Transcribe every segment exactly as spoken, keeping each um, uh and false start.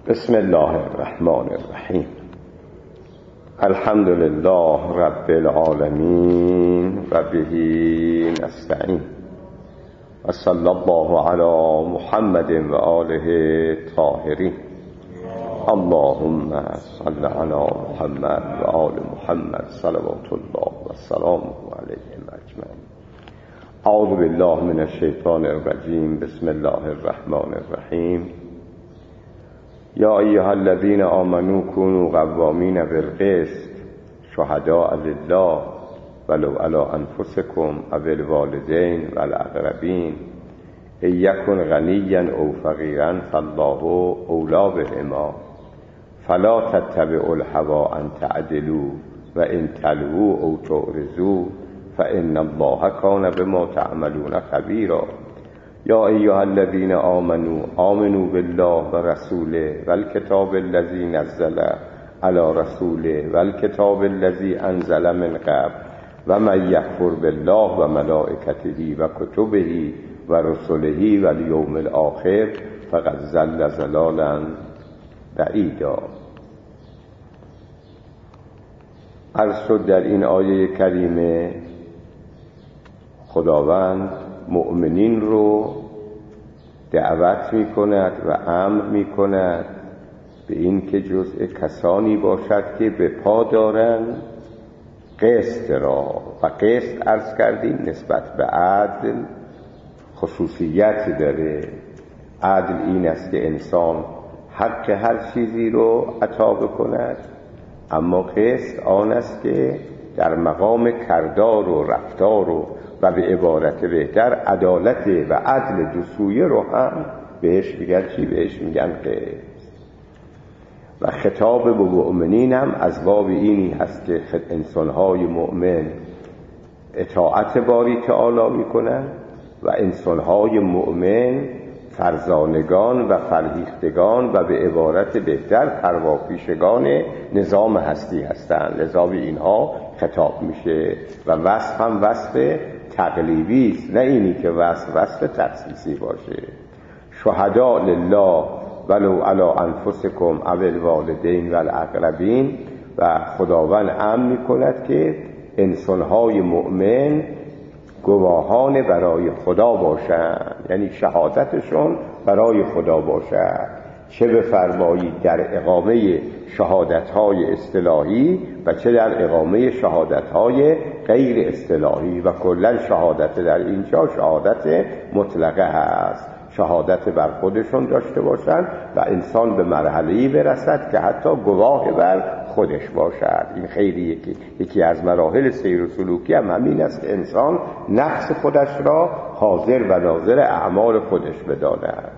بسم الله الرحمن الرحیم. الحمد لله رب العالمین و به نستعین و صلی الله علی محمد و آله طاهرین. اللهم صل علی محمد و آل محمد صلوات الله و سلام علیهم اجمعین. اعوذ بالله من الشیطان الرجیم. بسم الله الرحمن الرحیم. یا ایها الذین آمنوا کونوا قوامین بالقسط شهداء لله ولو علی انفسکم او الوالدین والاقربین ان یکن غنیا او فقیرا فالله اولی بهما فلا تتبعوا الهوی ان تعدلوا و ان تلووا او تعرضوا فان الله کان بما تعملون خبیرا. یا ایها الذین آمنوا آمنوا بالله و رسوله و الکتاب الذی نزل علی رسوله و الکتاب الذی انزل من قبل و من یکفر بالله و ملائکته و کتبه و رسله و الیوم الاخر فقد ضل ضلالا بعیدا. عرض شد در این آیه کریمه خداوند مؤمنین رو دعوت می کند و امر می کند به این که جزء کسانی باشد که به پا دارند قسط را. و قسط عرض کردیم نسبت به عدل خصوصیت داره. عدل این است که انسان حق هر چیزی رو عطا بکند، اما قسط آن است که در مقام کردار و رفتار و و به عبارت بهتر عدالت و عدل دو سویه رو هم بهش میگن چی؟ بهش میگن قسط. و خطاب به مؤمنین هم از باب اینی هست که انسانهای مؤمن اطاعت باری تعالی میکنن و انسانهای مؤمن فرزانگان و فرهیختگان و به عبارت بهتر پرواپیشگان نظام هستی هستند. لذا به اینها خطاب میشه و وصف هم وصف تقلیبی است، نه اینی که وصف وصف تخصیصی باشه. شهداء لله ولو علی انفسکم او الوالدین والاقربین. و خداوند امر میکند که انسانهای مؤمن گواهان برای خدا باشند، یعنی شهادتشون برای خدا باشد، چه بفرمایید در اقامه شهادت‌های اصطلاحی و چه در اقامه شهادت‌های غیر اصطلاحی. و کلا شهادت در اینجا شهادت مطلقه هست، شهادت بر خودشون داشته باشند و انسان به مرحله‌ای برسد که حتی گواه بر خودش باشد. این خیلی یکی, یکی از مراحل سیر و سلوکی هم همین است که انسان نفس خودش را حاضر و ناظر اعمال خودش بداند.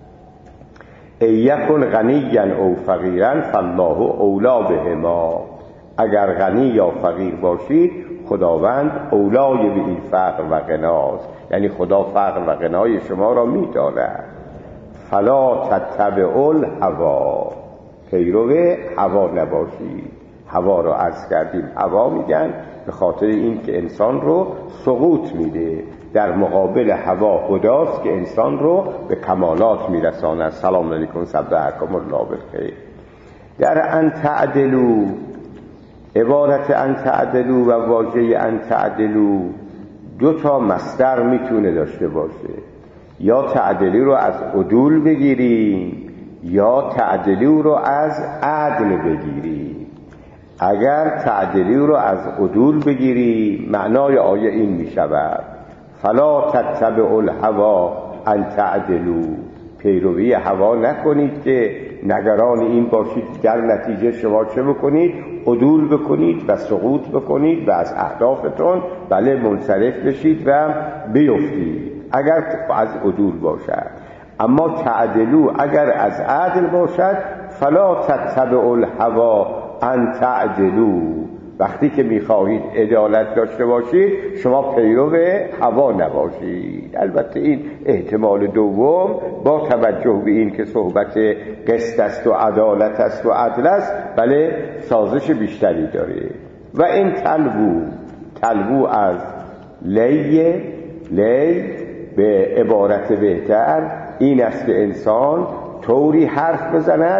ای یکن غنیا او فقیرا فالله اولا بهما. اگر غنی یا فقیر باشید خداوند اولای به این فقر و غناست، یعنی خدا فقر و غنای شما را می‌داند. فلا تتبعوا الهوی، پیرو هوا نباشید. هوا را عرض کردیم، هوا میگن به خاطر این که انسان رو سقوط میده. در مقابل هوا خداست که انسان رو به کمالات میرساند. سلام علیکم صبحکم الله بالخیر. در ان تعدلوا، عبارت ان تعدلوا و واژه ان تعدلوا دو تا مصدر میتونه داشته باشه. یا تعدلی رو از عدول بگیریم یا تعدلی رو از عدل بگیریم. اگر تعدلی رو از عدول بگیریم معنای آیه این میشود فلا تتبعوا الهوی ان تعدلوا. پیروی هوا نکنید که نگران این باشید در نتیجه شما چه بکنید؟ عدول بکنید و سقوط بکنید و از اهدافتون بله منصرف بشید و بیفتید اگر از عدول باشد. اما تعدلو اگر از عدل باشد فلا تتبعوا الهوی ان تعدلوا. وقتی که میخواهید عدالت داشته باشید شما پیرو هوا نباشید. البته این احتمال دوم با توجه به این که صحبت قسط است و عدالت است و عدل است بله سازش بیشتری داره. و این تلوو، تلوو از لی، لی به عبارت بهتر این است که انسان طوری حرف بزند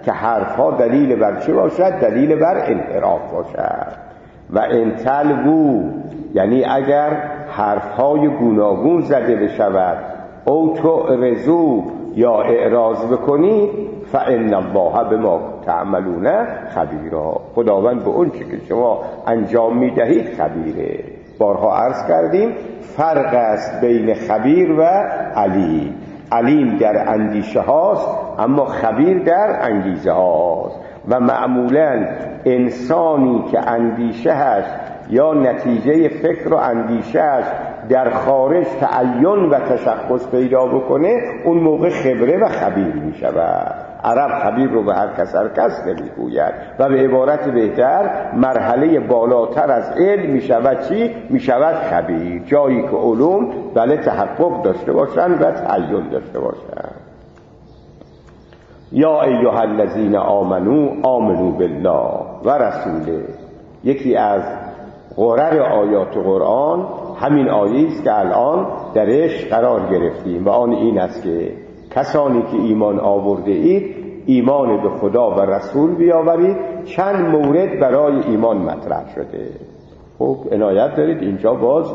که حرفها دلیل بر چه باشد؟ دلیل بر انحراف باشد. و انتلوو یعنی اگر حرفهای گوناگون زده بشود، او تعرضوا یا اعراض بکنید، فان الله بما تعملون خبیرا، خداوند به اون چی که شما انجام میدهید خبیره. بارها عرض کردیم فرق است بین خبیر و علیم. علیم در اندیشه هاست اما خبیر در انگیزه هاست. و معمولا انسانی که اندیشه هست یا نتیجه فکر و اندیشهش در خارج تعین و تشخص پیدا بکنه، اون موقع خبره و خبیر می شود. عرب خبیر رو به هر کس هر کس نمی گوید و به عبارت بهتر مرحله بالاتر از علم می شود چی؟ می شود خبیر، جایی که علوم بله تحقق داشته باشند و تعین داشته باشند. یا ایها الذین آمنو آمنو بالله و رسوله. یکی از غرر آیات قرآن همین آیه است که الان درش قرار گرفتیم و آن این است که کسانی که ایمان آورده اید ایمان به خدا و رسول بیاورید. چند مورد برای ایمان مطرح شده. خب عنایت دارید اینجا باز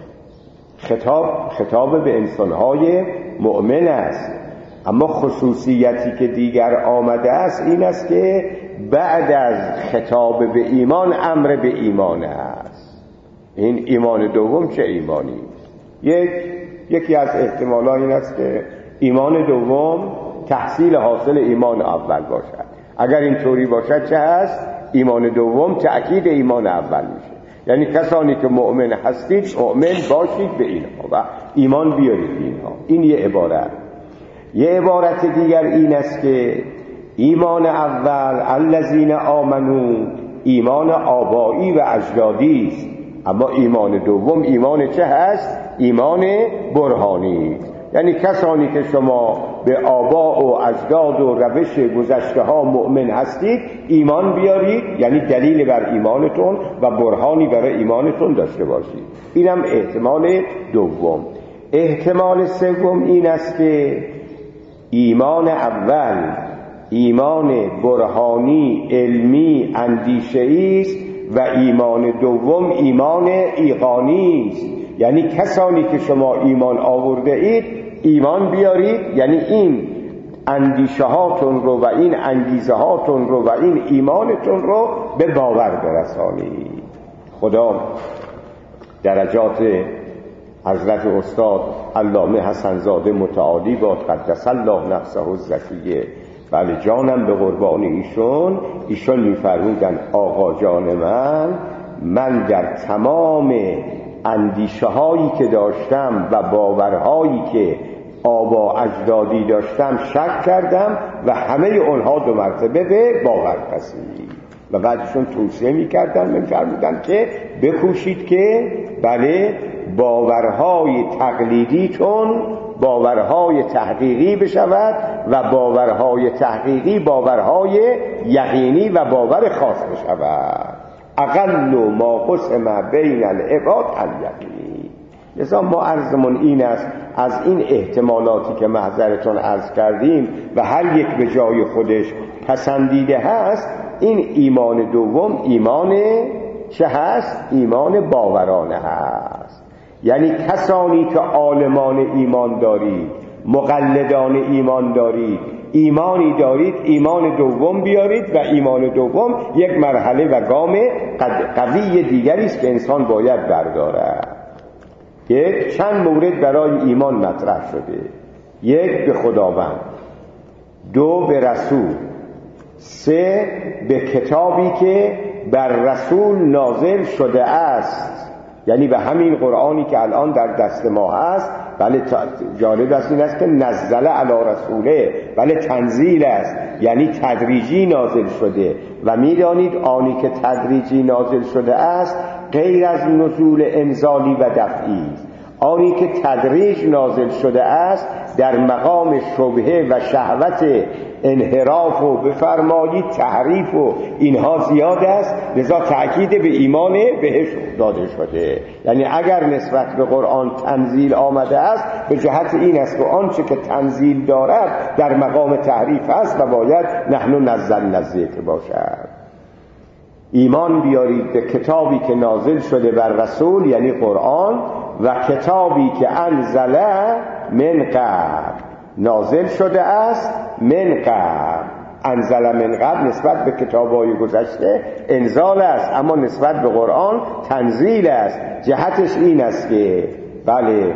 خطاب خطاب به انسانهای مؤمن است، اما خصوصیتی که دیگر آمده است این است که بعد از خطاب به ایمان امر به ایمان است. این ایمان دوم چه ایمانی؟ یک یکی از احتمالات این است که ایمان دوم تحصیل حاصل ایمان اول باشد. اگر اینطوری باشد چه هست؟ ایمان دوم تأکید ایمان اول میشه. یعنی کسانی که مؤمن هستید مؤمن باشید به اینها و ایمان بیارید به اینها. این یه عبارت. یه عبارت دیگر این است که ایمان اول الذین آمنو ایمان آبایی و اجدادی است، اما ایمان دوم ایمان چه هست؟ ایمان برهانی. یعنی کسانی که شما به آبا و اجداد و روش گذشته ها مؤمن هستید ایمان بیارید، یعنی دلیل بر ایمانتون و برهانی برای ایمانتون داشته باشید. اینم احتمال دوم. احتمال سوم این است که ایمان اول ایمان برهانی علمی اندیشه‌ای است و ایمان دوم ایمان ایقانی است. یعنی کسانی که شما ایمان آورده اید ایمان بیارید، یعنی این اندیشه هاتون رو و این انگیزه هاتون رو و این ایمانتون رو به باور برسانید. خدا درجات حضرت استاد علامه حسن زاده متعالی باد قدس الله نفسه الزکیه، بله جانم به قربان ایشون. ایشون می‌فرمودن آقا جان من من در تمام اندیشه هایی که داشتم و باورهایی که آبا اجدادی داشتم شک کردم و همه اونها دو مرتبه به باور پذیرید. و بعدشون توصیه می‌کردن می‌فرمودن که بکوشید که بله باورهای تقلیدیتون باورهای تحقیقی بشود و باورهای تحقیقی باورهای یقینی و باور خاص بشود. اقل ما قسم بین العباد الیقین. لذا ما عرضمون این است از این احتمالاتی که محضرتون عرض کردیم و هر یک به جای خودش پسندیده هست، این ایمان دوم ایمان چه هست؟ ایمان باورانه هست. یعنی کسانی که عالمان ایمان دارید، مقلدان ایمان دارید، ایمانی دارید، ایمان دوم بیارید و ایمان دوم یک مرحله و گام قوی دیگری است که انسان باید بردارد. یک چند مورد برای ایمان مطرح شده. یک به خداوند، دو به رسول، سه به کتابی که بر رسول نازل شده است، یعنی به همین قرآنی که الان در دست ما هست. بله جالب است این است که نزل علی رسوله، بله تنزیل است، یعنی تدریجی نازل شده و میدانید آنی که تدریجی نازل شده است غیر از نزول انزالی و دفعی است. آنی که تدریج نازل شده است در مقام شبهه و شهوت انحراف و بفرمایید تحریف و اینها زیاد است، لذا تأکید به ایمان بهش داده شده. یعنی اگر نسبت به قرآن تنزیل آمده است به جهت این است که آنچه که تنزیل دارد در مقام تحریف است و باید نحن نزلنا الذکر باشد. ایمان بیارید به کتابی که نازل شده بر رسول یعنی قرآن و کتابی که انزل من قبل نازل شده است من قبل. انزل من قبل نسبت به کتاب‌های گذشته انزال است، اما نسبت به قرآن تنزیل است. جهتش این است که بله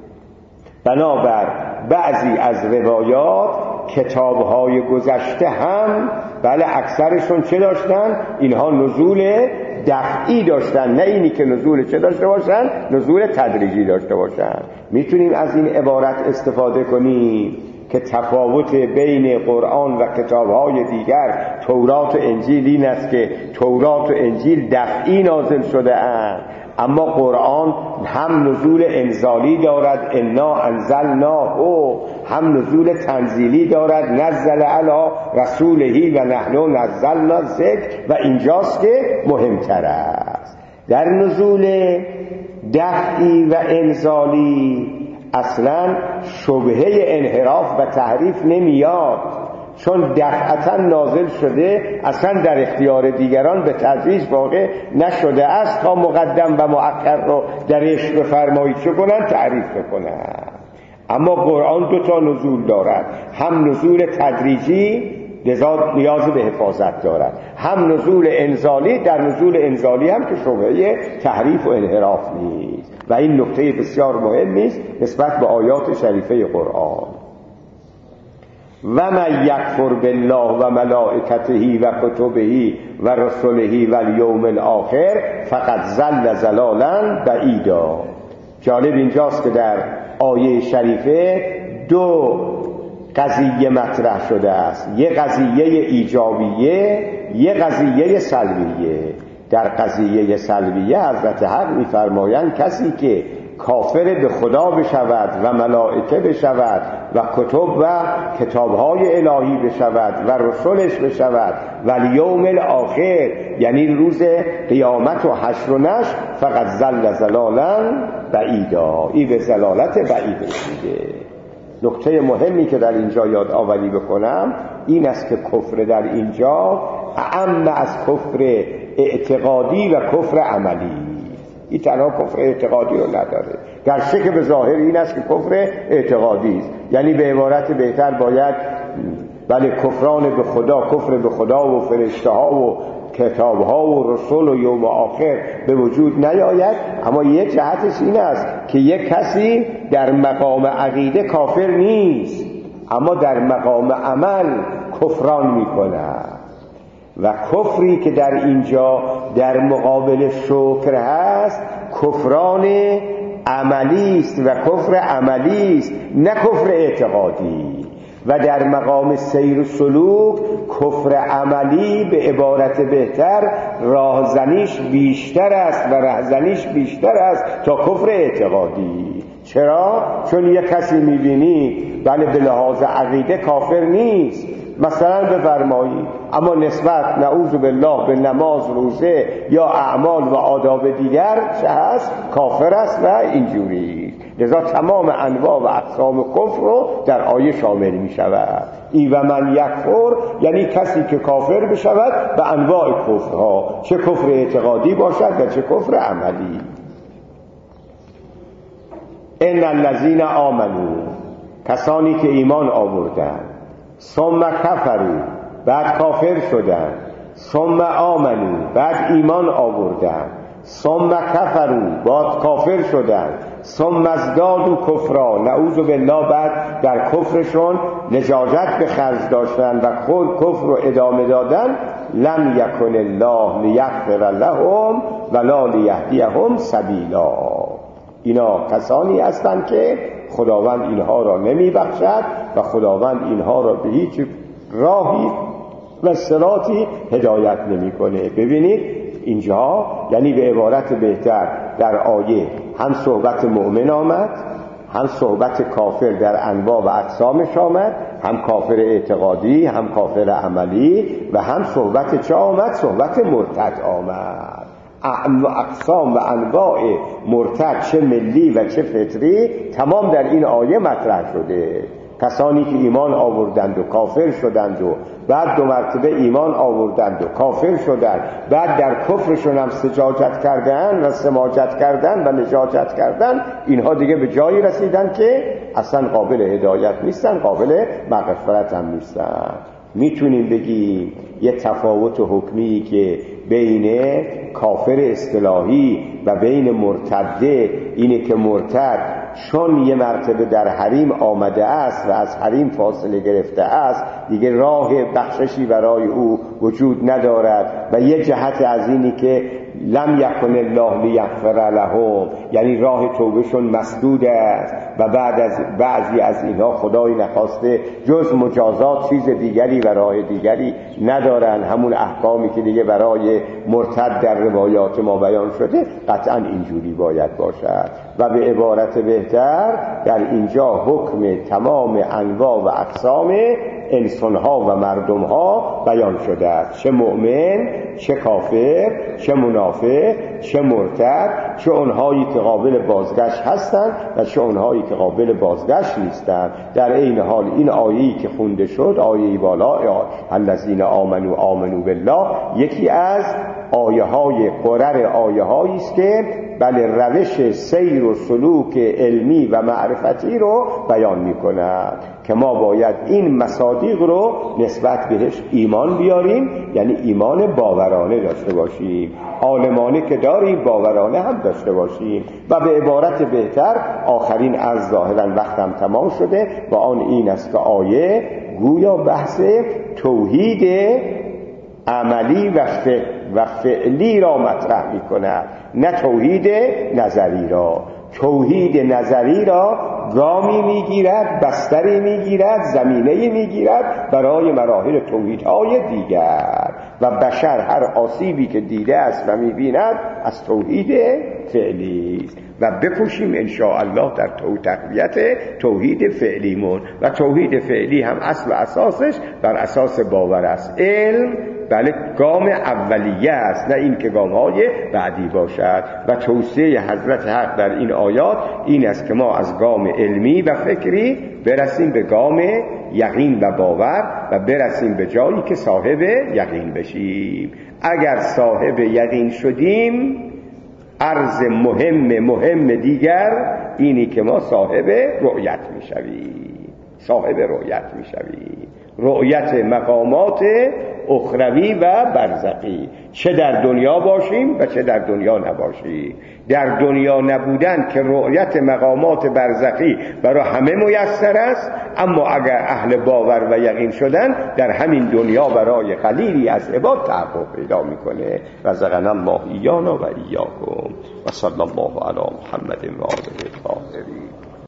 بنابر بعضی از روایات کتاب‌های گذشته هم بله اکثرشون چه داشتن؟ اینها نزول دفعی داشتن، نه اینی که نزول چه داشته باشن؟ نزول تدریجی داشته باشن. میتونیم از این عبارت استفاده کنیم که تفاوت بین قرآن و کتاب‌های دیگر تورات و انجیل این است که تورات و انجیل دفعی نازل شده اند، اما قرآن هم نزول انزالی دارد انا انزلناه، هم نزول تنزیلی دارد نزل علی رسولهی و نحن نزلنا الذکر. و اینجاست که مهمتر است. در نزول دفعی و انزالی اصلا شبهه انحراف و تحریف نمیاد، چون دفعتا نازل شده اصلا در اختیار دیگران به تدریج واقع نشده است تا مقدم و مؤخر رو درش بفرمایید چه کنن؟ تعریف بکنن. اما قرآن دو تا نزول دارد، هم نزول تدریجی لذا نیاز به حفاظت دارد، هم نزول انزالی. در نزول انزالی هم که شبهه تحریف و انحراف نیست و این نکته بسیار مهمی است نسبت به آیات شریفه قرآن. و من یکفر بالله و ملائکته و کتبه و رسله و الیوم الاخر فقد ضل ضلالا بعیدا. جالب اینجاست که در آیه شریفه دو قضیه مطرح شده است، یک قضیه ایجابیه، یک قضیه سلبیه. در قضیه سلبیه حضرت حق می‌فرمایند کسی که کافر به خدا بشود و ملائکه بشود و کتب و کتاب‌های الهی بشود و رسولش بشود و الیوم الاخر یعنی روز قیامت و حشر و نشر فقط ضل ضلالا بعیدا، این به ضلالت بعید رسیده. نکته مهمی که در اینجا یاد آوری بکنم این است که کفر در اینجا اعم از کفر اعتقادی و کفر عملی. این تنها کفر اعتقادی رو نداره، گرچه که به ظاهر این است که کفر اعتقادی است، یعنی به عبارت بهتر باید بله کفران به خدا، کفر به خدا و فرشته ها و کتاب ها و رسول و یوم آخر به وجود نیاید. اما یک جهتش این است که یک کسی در مقام عقیده کافر نیست، اما در مقام عمل کفران میکند و کفری که در اینجا در مقابل شکر هست کفران عملی است و کفر عملی است نه کفر اعتقادی. و در مقام سیر و سلوک کفر عملی به عبارت بهتر راهزنیش بیشتر است و رهزنیش بیشتر است تا کفر اعتقادی. چرا؟ چون یک کسی میبینی بله به لحاظ عقیده کافر نیست، مثلا بفرمایید، اما نسبت نعوذ بالله به نماز، روزه یا اعمال و آداب دیگر چه هست؟ کافر است و اینجوری. لذا تمام انواع و اقسام کفر رو در آیه شامل می شود. ای و من یکفر یعنی کسی که کافر بشود به انواع کفرها، چه کفر اعتقادی باشد و چه کفر عملی. ان الذین آمنوا کسانی که ایمان آوردند، ثم کفروا بعد کافر شدند، ثم آمنوا بعد ایمان آوردند، ثم کفروا بعد کافر شدند، ثم ازدادوا کفرا نعوذ بالله بعد در کفرشون لجاجت به خرج داشتن و خود کفر رو ادامه دادن، لم یکن الله لیغفر لهم ولا لیهدیهم سبیلا. اینا کسانی هستند که خداوند اینها را نمی بخشد و خداوند اینها را به هیچ راهی و صراطی هدایت نمی کنه. ببینید اینجا یعنی به عبارت بهتر در آیه هم صحبت مؤمن آمد، هم صحبت کافر در انواع و اقسامش آمد، هم کافر اعتقادی، هم کافر عملی، و هم صحبت چه آمد؟ صحبت مرتد آمد. اقسام و انواع مرتد، چه ملی و چه فطری، تمام در این آیه مطرح شده. کسانی که ایمان آوردند و کافر شدند و بعد دو مرتبه ایمان آوردند و کافر شدند، بعد در کفرشون هم سجاجت کردن و سماجت کردن و نجاجت کردن، اینها دیگه به جایی رسیدن که اصلا قابل هدایت نیستن، قابل مغفرت هم نیستن. میتونیم بگیم یه تفاوت حکمی که بین کافر اصطلاحی و بین مرتده اینه که مرتد چون یه مرتبه در حریم آمده است و از حریم فاصله گرفته است، دیگه راه بخششی برای او وجود ندارد، و یه جهت از اینی که لم یکن الله لیغفر لهم، یعنی راه توبهشون مسدود است و بعد از بعضی از اینها خدای نخواسته جز مجازات چیز دیگری و راه دیگری ندارن. همون احکامی که دیگه برای مرتد در روایات ما بیان شده قطعا اینجوری باید باشد. و به عبارت بهتر در اینجا حکم تمام انواع و اقسام انسانها و مردمها بیان شده است، چه مؤمن، چه کافر، چه منافق، چه مرتد، چه اونهایی که قابل بازگشت هستند و چه اونهایی که قابل بازگشت نیستند. در این حال این آیه‌ای که خونده شد، آیه بالا الذین آمنوا آمنوا بالله، یکی از آیه های قرر آیه هایی است که بله روش سیر و سلوک علمی و معرفتی رو بیان می کند که ما باید این مصادیق رو نسبت بهش ایمان بیاریم، یعنی ایمان باورانه داشته باشیم، عالمانه که داریم باورانه هم داشته باشیم. و به عبارت بهتر آخرین از ظاهرا وقتم تمام شده و آن این است که آیه گویا بحث توحید عملی و فعل و فعلی را مطرح می کند، نه توحید نظری را. توحید نظری را گامی می گیرد، بستری می گیرد، زمینه می گیرد برای مراحل توحیدهای دیگر، و بشر هر آسیبی که دیده است و می بیند از توحید فعلی است. و بکوشیم انشاءالله در تو تقویت توحید فعلیمون. و توحید فعلی هم اصل و اساسش بر اساس باور است. علم بله گام اولیه است، نه این که گام‌های بعدی باشد. و توصیه حضرت حق در این آیات این است که ما از گام علمی و فکری برسیم به گام یقین و باور و برسیم به جایی که صاحب یقین بشیم. اگر صاحب یقین شدیم، عرض مهم مهم دیگر اینی که ما صاحب رؤیت میشویم، صاحب رؤیت میشویم، رؤیت مقامات اخروی و برزخی، چه در دنیا باشیم و چه در دنیا نباشیم. در دنیا نبودن که رؤیت مقامات برزخی برای همه میسر است، اما اگر اهل باور و یقین شدن در همین دنیا برای قلیلی از عباد تحقق پیدا میکنه. رزقنا الله ایانا و ایاکم و صلی الله علی محمد و آله الطاهرین.